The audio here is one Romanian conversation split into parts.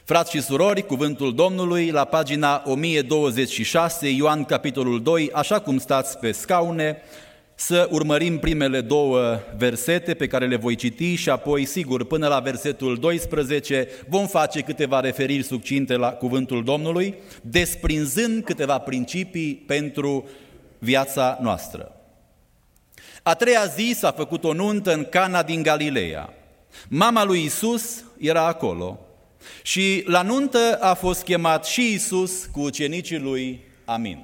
Frați și surori, cuvântul Domnului la pagina 1026, Ioan capitolul 2, așa cum stați pe scaune, să urmărim primele două versete pe care le voi citi și apoi, sigur, până la versetul 12 vom face câteva referiri succinte la cuvântul Domnului, desprinzând câteva principii pentru viața noastră. A treia zi s-a făcut o nuntă în Cana din Galileea. Mama lui Iisus era acolo și la nuntă a fost chemat și Iisus cu ucenicii lui. Amin.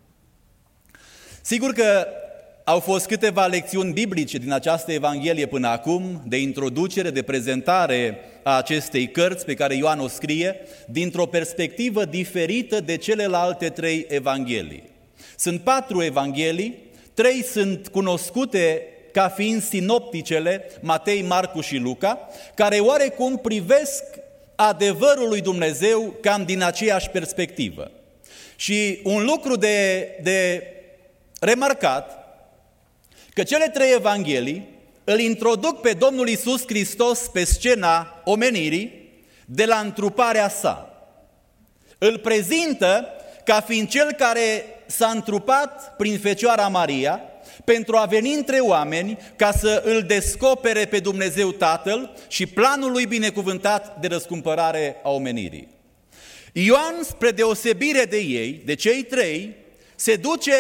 Sigur că au fost câteva lecțiuni biblice din această Evanghelie până acum, de introducere, de prezentare a acestei cărți pe care Ioan o scrie, dintr-o perspectivă diferită de celelalte trei Evanghelii. Sunt 4 Evanghelii, 3 sunt cunoscute ca fiind sinopticele, Matei, Marcu și Luca, care oarecum privesc adevărul lui Dumnezeu cam din aceeași perspectivă. Și un lucru de remarcat, că cele 3 Evanghelii îl introduc pe Domnul Iisus Hristos pe scena omenirii de la întruparea sa. Îl prezintă ca fiind cel care s-a întrupat prin Fecioara Maria pentru a veni între oameni ca să îl descopere pe Dumnezeu Tatăl și planul lui binecuvântat de răscumpărare a omenirii. Ioan, spre deosebire de ei, de cei 3, se duce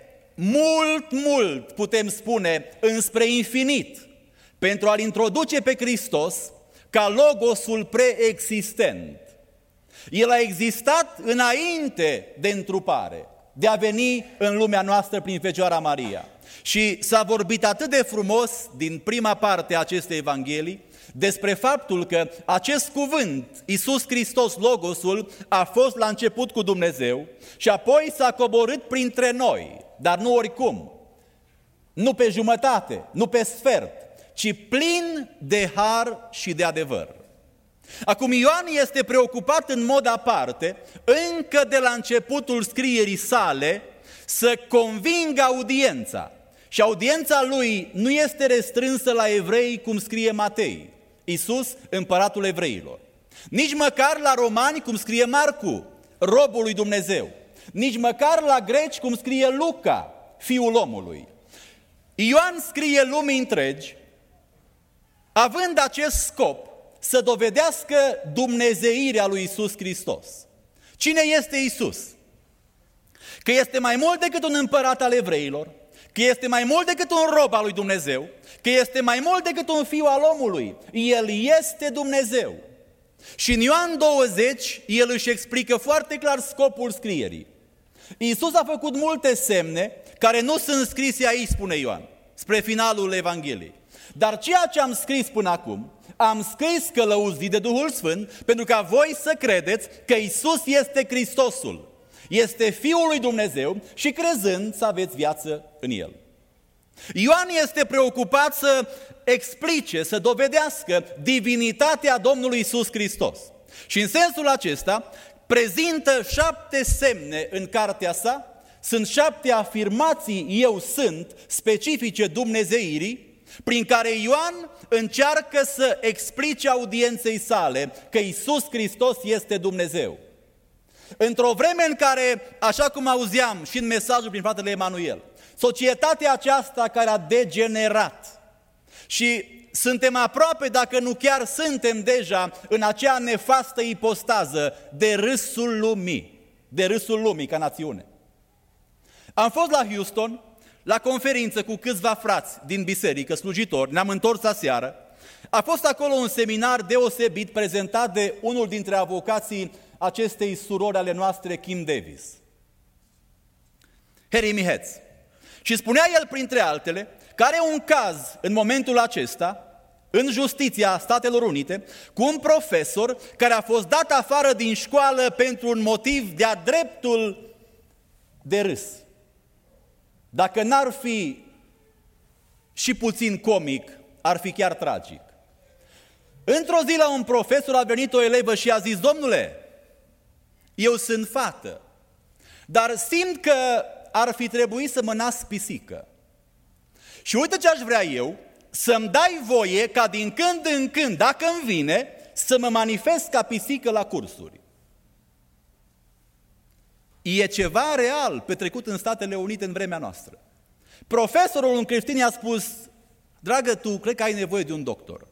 mult, putem spune, înspre infinit, pentru a-L introduce pe Hristos ca Logosul preexistent. El a existat înainte de întrupare, de a veni în lumea noastră prin Fecioara Maria. Și s-a vorbit atât de frumos din prima parte a acestei Evanghelii despre faptul că acest cuvânt, Iisus Hristos, Logosul, a fost la început cu Dumnezeu și apoi s-a coborât printre noi, dar nu oricum, nu pe jumătate, nu pe sfert, ci plin de har și de adevăr. Acum Ioan este preocupat în mod aparte, încă de la începutul scrierii sale, să convingă audiența. Și audiența lui nu este restrânsă la evrei, cum scrie Matei, Iisus, împăratul evreilor. Nici măcar la romani, cum scrie Marcu, robul lui Dumnezeu. Nici măcar la greci, cum scrie Luca, fiul omului. Ioan scrie lumii întregi, având acest scop, să dovedească dumnezeirea lui Iisus Hristos. Cine este Iisus? Că este mai mult decât un împărat al evreilor, că este mai mult decât un rob al lui Dumnezeu, că este mai mult decât un fiu al omului. El este Dumnezeu. Și în Ioan 20, el își explică foarte clar scopul scrierii. Iisus a făcut multe semne care nu sunt scrise aici, spune Ioan, spre finalul Evangheliei. Dar ceea ce am scris până acum, am scris călăuzit de Duhul Sfânt pentru ca voi să credeți că Iisus este Hristosul, este Fiul lui Dumnezeu și crezând să aveți viață în El. Ioan este preocupat să explice, să dovedească divinitatea Domnului Iisus Hristos. Și în sensul acesta prezintă 7 semne în cartea sa, sunt 7 afirmații eu sunt specifice dumnezeirii, prin care Ioan încearcă să explice audienței sale că Iisus Hristos este Dumnezeu. Într-o vreme în care, așa cum auzeam și în mesajul prin fratele Emanuel, societatea aceasta care a degenerat și suntem aproape, dacă nu chiar suntem deja, în acea nefastă ipostază de râsul lumii ca națiune. Am fost la Houston, la conferință cu câțiva frați din biserică, slujitori, ne-am întors aseară. A fost acolo un seminar deosebit prezentat de unul dintre avocații acestei surori ale noastre, Kim Davis, Harry Mihetz. Și spunea el, printre altele, că are un caz în momentul acesta, în justiția Statelor Unite, cu un profesor care a fost dat afară din școală pentru un motiv de-a dreptul de râs. Dacă n-ar fi și puțin comic, ar fi chiar tragic. Într-o zi la un profesor a venit o elevă și a zis: domnule, eu sunt fată, dar simt că ar fi trebuit să mă nasc pisică. Și uite ce aș vrea eu, să-mi dai voie ca din când în când, dacă îmi vine, să mă manifest ca pisică la cursuri. E ceva real petrecut în Statele Unite în vremea noastră. Profesorul în creștin i-a spus: dragă, tu cred că ai nevoie de un doctor.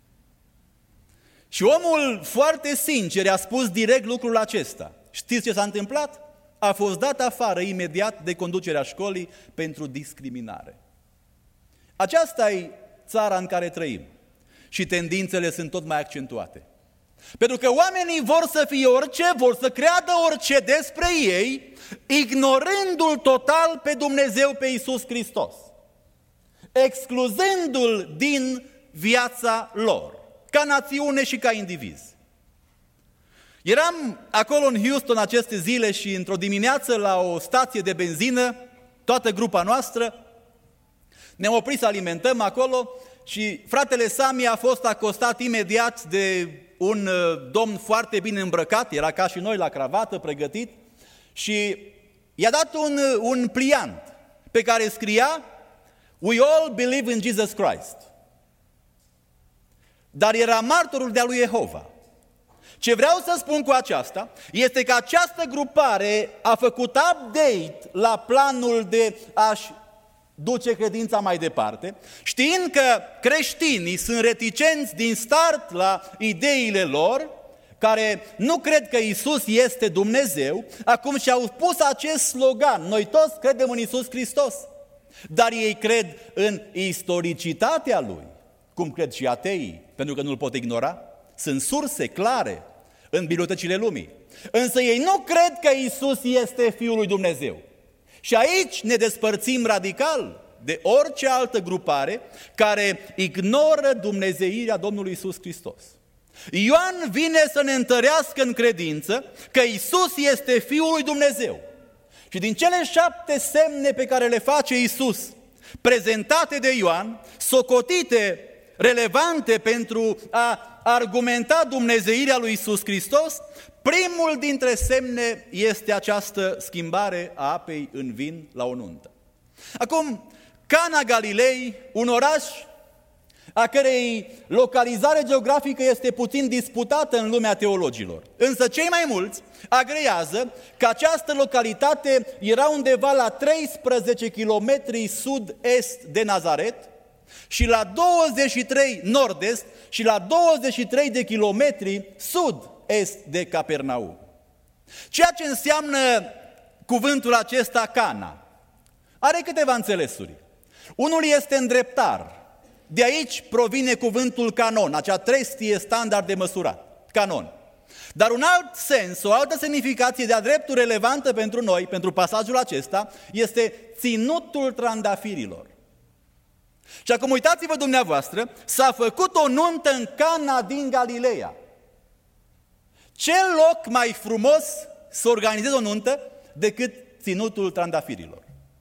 Și omul foarte sincer i-a spus direct lucrul acesta. Știți ce s-a întâmplat? A fost dat afară imediat de conducerea școlii pentru discriminare. Aceasta e țara în care trăim și tendințele sunt tot mai accentuate. Pentru că oamenii vor să fie orice, vor să creadă orice despre ei, ignorându-L total pe Dumnezeu, pe Iisus Hristos, excluzându-L din viața lor, ca națiune și ca indivizi. Eram acolo în Houston aceste zile și într-o dimineață la o stație de benzină, toată grupa noastră, ne-am oprit să alimentăm acolo și fratele Sami a fost acostat imediat de un domn foarte bine îmbrăcat, era ca și noi la cravată, pregătit, și i-a dat un pliant pe care scria: "We all believe in Jesus Christ." Dar era martorul de-a lui Jehova. Ce vreau să spun cu aceasta este că această grupare a făcut update la planul de a-și duce credința mai departe, știind că creștinii sunt reticenți din start la ideile lor, care nu cred că Iisus este Dumnezeu, acum și-au pus acest slogan: noi toți credem în Iisus Hristos, dar ei cred în istoricitatea Lui, cum cred și ateii, pentru că nu-L pot ignora. Sunt surse clare în bibliotecile lumii. Însă ei nu cred că Iisus este Fiul lui Dumnezeu. Și aici ne despărțim radical de orice altă grupare care ignoră dumnezeirea Domnului Iisus Hristos. Ioan vine să ne întărească în credință că Iisus este Fiul lui Dumnezeu. Și din cele 7 semne pe care le face Iisus, prezentate de Ioan, socotite relevante pentru a argumenta dumnezeirea lui Iisus Hristos, primul dintre semne este această schimbare a apei în vin la o nuntă. Acum, Cana Galilei, un oraș a cărei localizare geografică este puțin disputată în lumea teologilor. Însă cei mai mulți agrează că această localitate era undeva la 13 km sud-est de Nazaret și la 23 nord-est și la 23 de kilometri sud-est de Capernaum. Ceea ce înseamnă cuvântul acesta Cana are câteva înțelesuri. Unul este îndreptar. De aici provine cuvântul canon, acea trestie standard de măsurat, canon. Dar un alt sens, o altă semnificație de-a dreptul relevantă pentru noi, pentru pasajul acesta, este ținutul trandafirilor. Și acum uitați-vă dumneavoastră, s-a făcut o nuntă în Cana din Galileea. Ce loc mai frumos să organizezi o nuntă decât ținutul trandafirilor?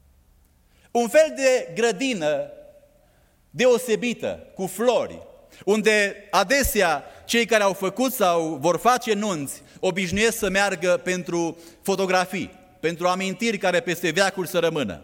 Un fel de grădină deosebită, cu flori, unde adesea cei care au făcut sau vor face nunți obișnuiesc să meargă pentru fotografii, pentru amintiri care peste veacuri să rămână.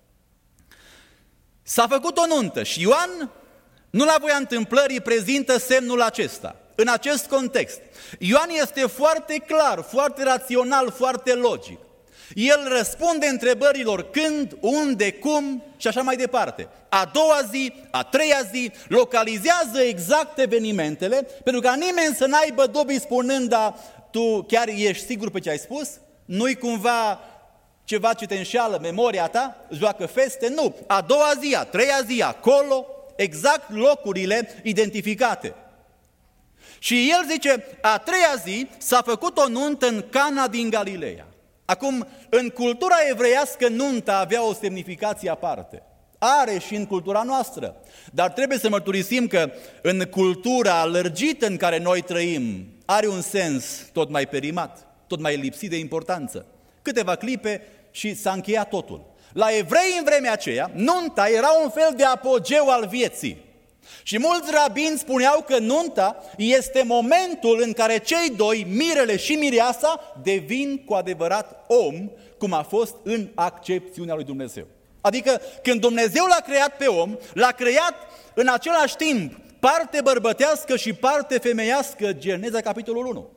S-a făcut o nuntă și Ioan, nu la voia întâmplării, prezintă semnul acesta. În acest context, Ioan este foarte clar, foarte rațional, foarte logic. El răspunde întrebărilor când, unde, cum și așa mai departe. A doua zi, a treia zi, localizează exact evenimentele, pentru ca nimeni să n-aibă dubii spunând: da, tu chiar ești sigur pe ce ai spus? Nu-i cumva ceva ce te înșeală memoria ta? Joacă feste? Nu. A doua zi, a treia zi, acolo, exact locurile identificate. Și el zice, a treia zi s-a făcut o nuntă în Cana din Galileea. Acum, în cultura evreiască, nunta avea o semnificație aparte. Are și în cultura noastră. Dar trebuie să mărturisim că în cultura lărgită în care noi trăim, are un sens tot mai perimat, tot mai lipsit de importanță. Câteva clipe și s-a încheiat totul. La evrei în vremea aceea, nunta era un fel de apogeu al vieții. Și mulți rabini spuneau că nunta este momentul în care cei doi, mirele și mireasa, devin cu adevărat om, cum a fost în accepțiunea lui Dumnezeu. Adică când Dumnezeu l-a creat pe om, l-a creat în același timp parte bărbătească și parte femeiască, Geneza capitolul 1.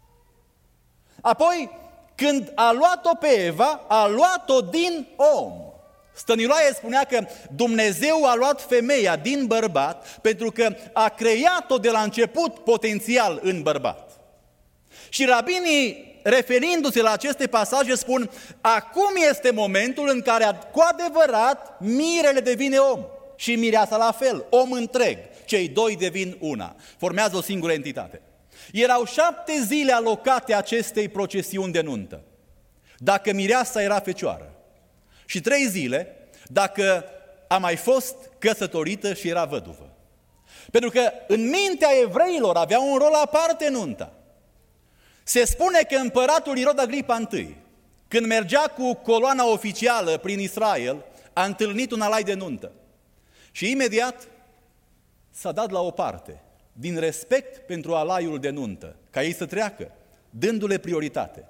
Apoi, când a luat-o pe Eva, a luat-o din om. Stăniloae spunea că Dumnezeu a luat femeia din bărbat pentru că a creat-o de la început potențial în bărbat. Și rabinii, referindu-se la aceste pasaje, spun: acum este momentul în care cu adevărat mirele devine om și mireasa la fel, om întreg. Cei doi devin una, formează o singură entitate. Erau 7 zile alocate acestei procesiuni de nuntă, dacă mireasa era fecioară, și 3 zile dacă a mai fost căsătorită și era văduvă. Pentru că în mintea evreilor avea un rol aparte nunta. Se spune că împăratul Irod Agripa I, când mergea cu coloana oficială prin Israel, a întâlnit un alai de nuntă. Și imediat s-a dat la o parte, din respect pentru alaiul de nuntă, ca ei să treacă, dându-le prioritate.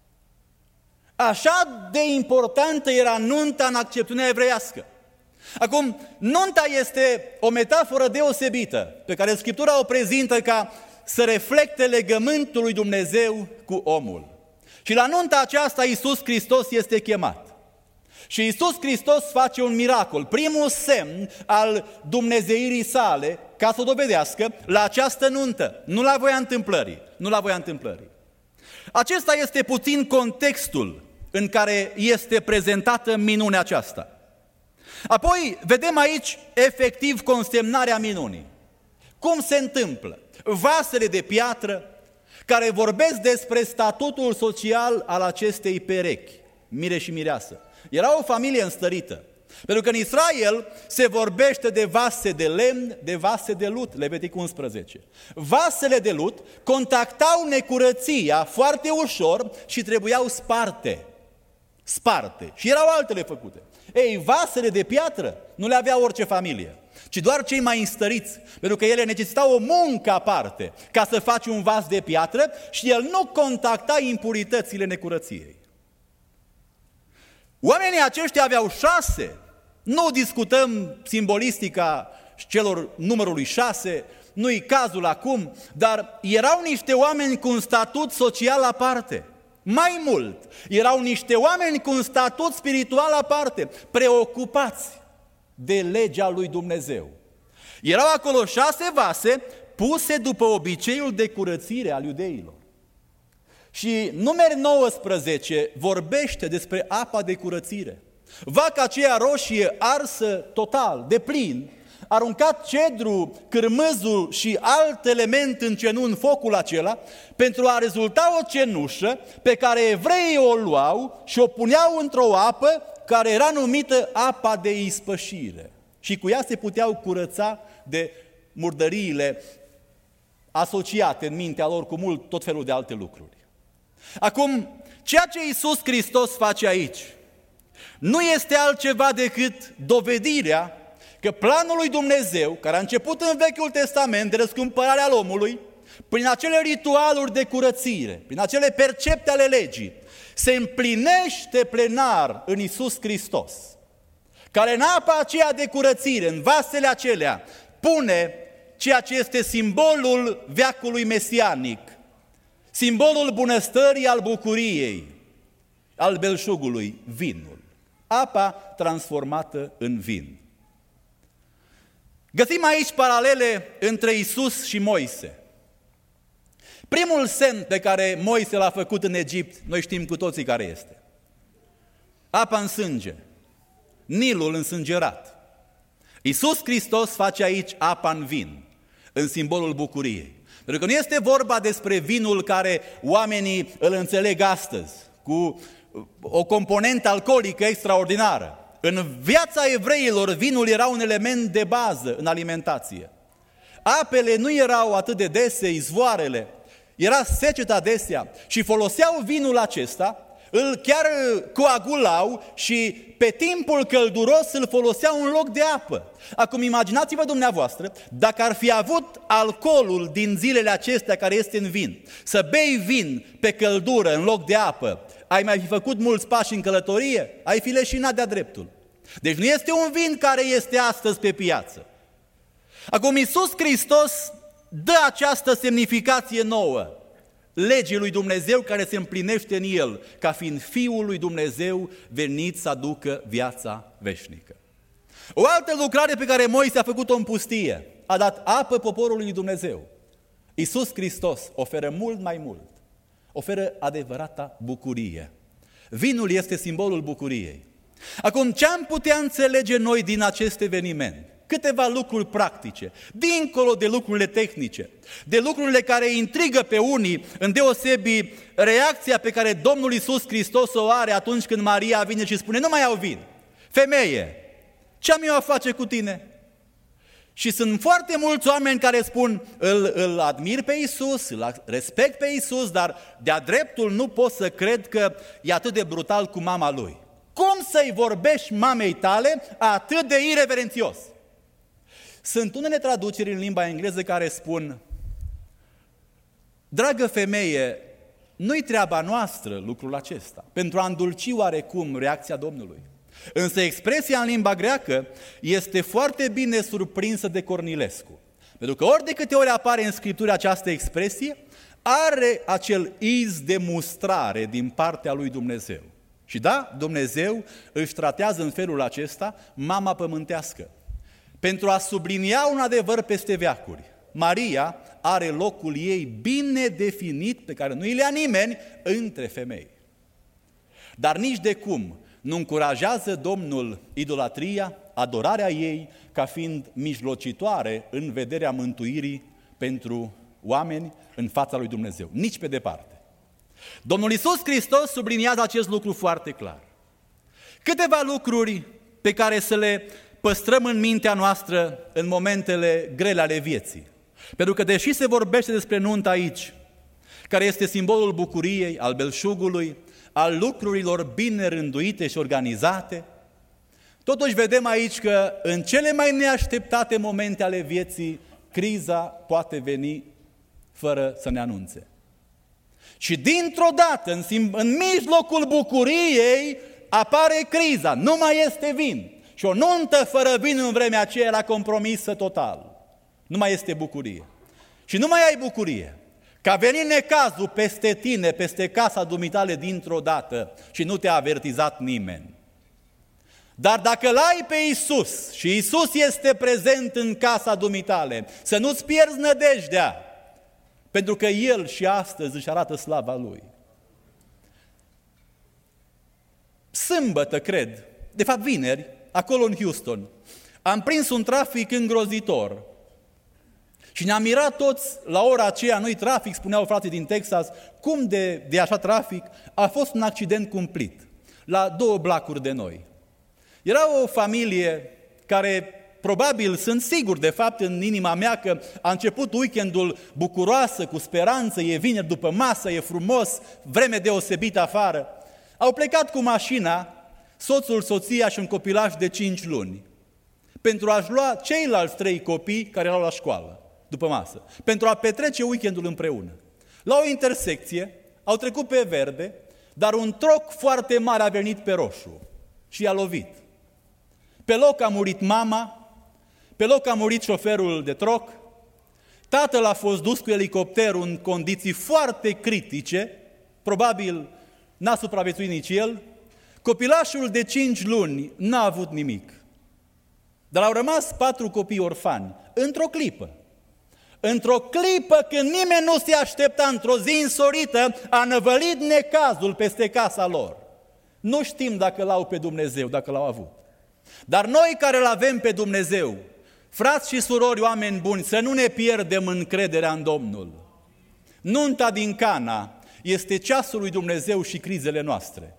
Așa de importantă era nunta în accepțiunea evreiască. Acum, nunta este o metaforă deosebită, pe care Scriptura o prezintă ca să reflecte legământul lui Dumnezeu cu omul. Și la nunta aceasta Iisus Hristos este chemat. Și Iisus Hristos face un miracol, primul semn al dumnezeirii sale, ca să o dovedească la această nuntă, nu la voia întâmplării. Acesta este puțin contextul în care este prezentată minunea aceasta. Apoi vedem aici efectiv consemnarea minunii. Cum se întâmplă? Vasele de piatră care vorbesc despre statutul social al acestei perechi, mire și mireasă. Era o familie înstărită, pentru că în Israel se vorbește de vase de lemn, de vase de lut, Levitic 11. Vasele de lut contactau necurăția foarte ușor și trebuiau sparte. Și erau altele făcute. Ei, vasele de piatră nu le avea orice familie, ci doar cei mai înstăriți, pentru că ele necesitau o muncă aparte ca să faci un vas de piatră și el nu contacta impuritățile necurăției. Oamenii aceștia aveau 6, nu discutăm simbolistica celor numărului 6, nu-i cazul acum, dar erau niște oameni cu un statut social aparte. Mai mult, erau niște oameni cu un statut spiritual aparte, preocupați de legea lui Dumnezeu. Erau acolo 6 vase puse după obiceiul de curățire al iudeilor. Și Numeri 19 vorbește despre apa de curățire. Vaca aceea roșie arsă total, de plin, aruncat cedru, cârmâzul și alt element încenu în focul acela, pentru a rezulta o cenușă pe care evreii o luau și o puneau într-o apă care era numită apa de ispășire. Și cu ea se puteau curăța de murdăriile asociate în mintea lor cu mult tot felul de alte lucruri. Acum, ceea ce Iisus Hristos face aici nu este altceva decât dovedirea că planul lui Dumnezeu, care a început în Vechiul Testament de răscumpărarea al omului, prin acele ritualuri de curățire, prin acele percepte ale legii, se împlinește plenar în Iisus Hristos, care în apa aceea de curățire, în vasele acelea, pune ceea ce este simbolul veacului mesianic, simbolul bunăstării, al bucuriei, al belșugului, vinul. Apa transformată în vin. Găsim aici paralele între Iisus și Moise. Primul semn pe care Moise l-a făcut în Egipt, noi știm cu toții care este. Apa în sânge, Nilul însângerat. Iisus Hristos face aici apa în vin, în simbolul bucuriei. Pentru că nu este vorba despre vinul care oamenii îl înțeleg astăzi, cu o componentă alcoolică extraordinară. În viața evreilor, vinul era un element de bază în alimentație. Apele nu erau atât de dese, izvoarele, era secetă adesea și foloseau vinul acesta, îl chiar coagulau și pe timpul călduros îl foloseau în loc de apă. Acum imaginați-vă dumneavoastră, dacă ar fi avut alcoolul din zilele acestea care este în vin, să bei vin pe căldură în loc de apă, ai mai fi făcut mulți pași în călătorie? Ai fi leșinat de-a dreptul. Deci nu este un vin care este astăzi pe piață. Acum Iisus Hristos dă această semnificație nouă legii lui Dumnezeu care se împlinește în El, ca fiind Fiul lui Dumnezeu venit să aducă viața veșnică. O altă lucrare pe care Moise a făcut-o în pustie, a dat apă poporului lui Dumnezeu. Iisus Hristos oferă mult mai mult, oferă adevărata bucurie. Vinul este simbolul bucuriei. Acum, ce am putea înțelege noi din acest eveniment? Câteva lucruri practice, dincolo de lucrurile tehnice, de lucrurile care intrigă pe unii, îndeosebi reacția pe care Domnul Iisus Hristos o are atunci când Maria vine și spune: nu mai au vin. Femeie, ce am eu a face cu tine? Și sunt foarte mulți oameni care spun: îl admir pe Iisus, îl respect pe Iisus, dar de-a dreptul nu pot să cred că e atât de brutal cu mama lui. Cum să-i vorbești mamei tale atât de ireverențios? Sunt unele traduceri în limba engleză care spun: dragă femeie, nu-i treaba noastră lucrul acesta, pentru a îndulci oarecum reacția Domnului. Însă expresia în limba greacă este foarte bine surprinsă de Cornilescu. Pentru că ori de câte ori apare în Scriptură această expresie, are acel iz de mustrare din partea lui Dumnezeu. Și da, Dumnezeu își tratează în felul acesta mama pământească, pentru a sublinia un adevăr peste veacuri. Maria are locul ei bine definit, pe care nu îi le-a nimeni, între femei. Dar nici de cum nu încurajează Domnul idolatria, adorarea ei, ca fiind mijlocitoare în vederea mântuirii pentru oameni în fața lui Dumnezeu. Nici pe departe. Domnul Iisus Hristos subliniază acest lucru foarte clar. Câteva lucruri pe care să le păstrăm în mintea noastră în momentele grele ale vieții. Pentru că deși se vorbește despre nuntă aici, care este simbolul bucuriei, al belșugului, al lucrurilor bine rânduite și organizate, totuși vedem aici că în cele mai neașteptate momente ale vieții, criza poate veni fără să ne anunțe. Și dintr-o dată, în mijlocul bucuriei, apare criza, nu mai este vin. Și o nuntă fără vin în vremea aceea era compromisă total. Nu mai este bucurie. Și nu mai ai bucurie. Că a venit necazul peste tine, peste casa dumitale dintr-o dată și nu te-a avertizat nimeni. Dar dacă l-ai pe Iisus și Iisus este prezent în casa dumitale, să nu-ți pierzi nădejdea, pentru că El și astăzi își arată slava Lui. Sâmbătă, cred, de fapt vineri, acolo în Houston, am prins un trafic îngrozitor. Și ne-am mirat toți, la ora aceea, nu-i trafic, spuneau frații din Texas, cum de așa trafic? A fost un accident cumplit, la 2 blocuri de noi. Era o familie care, probabil, sunt sigur, de fapt, în inima mea, că a început weekendul bucuroasă, cu speranță, e vineri după masă, e frumos, vreme deosebită afară. Au plecat cu mașina, soțul, soția și un copilaș de 5 luni, pentru a-și lua ceilalți 3 copii care erau la școală, după masă, pentru a petrece weekendul împreună. La o intersecție au trecut pe verde, dar un troc foarte mare a venit pe roșu și i-a lovit. Pe loc a murit mama, pe loc a murit șoferul de troc, tatăl a fost dus cu elicopterul în condiții foarte critice, probabil n-a supraviețuit nici el, copilașul de 5 luni n-a avut nimic, dar au rămas 4 copii orfani, într-o clipă. Într-o clipă când nimeni nu se aștepta, într-o zi însorită, a năvălit necazul peste casa lor. Nu știm dacă l-au pe Dumnezeu, dacă l-au avut. Dar noi care îl avem pe Dumnezeu, frați și surori, oameni buni, să nu ne pierdem încrederea în Domnul. Nunta din Cana este ceasul lui Dumnezeu și crizele noastre.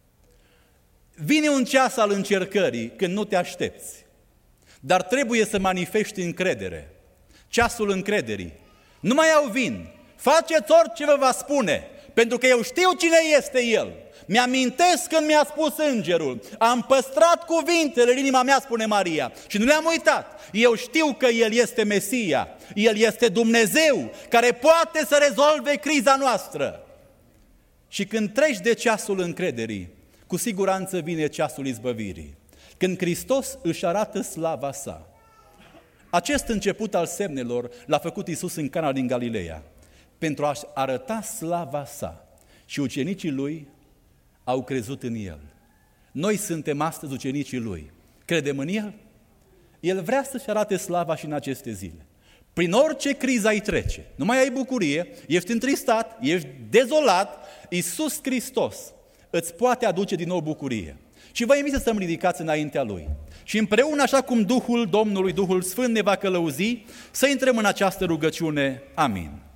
Vine un ceas al încercării când nu te aștepți, dar trebuie să manifesti încredere. Ceasul încrederii. Nu mai au vin. Faceți orice vă va spune, pentru că eu știu cine este El. Mi-amintesc când mi-a spus îngerul. Am păstrat cuvintele în inima mea, spune Maria, și nu le-am uitat. Eu știu că El este Mesia. El este Dumnezeu care poate să rezolve criza noastră. Și când treci de ceasul încrederii, cu siguranță vine ceasul izbăvirii. Când Hristos își arată slava sa. Acest început al semnelor l-a făcut Iisus în Cana din Galileea, pentru a-și arăta slava sa. Și ucenicii lui au crezut în el. Noi suntem astăzi ucenicii lui. Credem în el? El vrea să-și arate slava și în aceste zile. Prin orice criză ai trece, nu mai ai bucurie, ești întristat, ești dezolat, Iisus Hristos îți poate aduce din nou bucurie. Și vă invit să-mi ridicați înaintea Lui. Și împreună, așa cum Duhul Domnului, Duhul Sfânt ne va călăuzi, să intrăm în această rugăciune. Amin.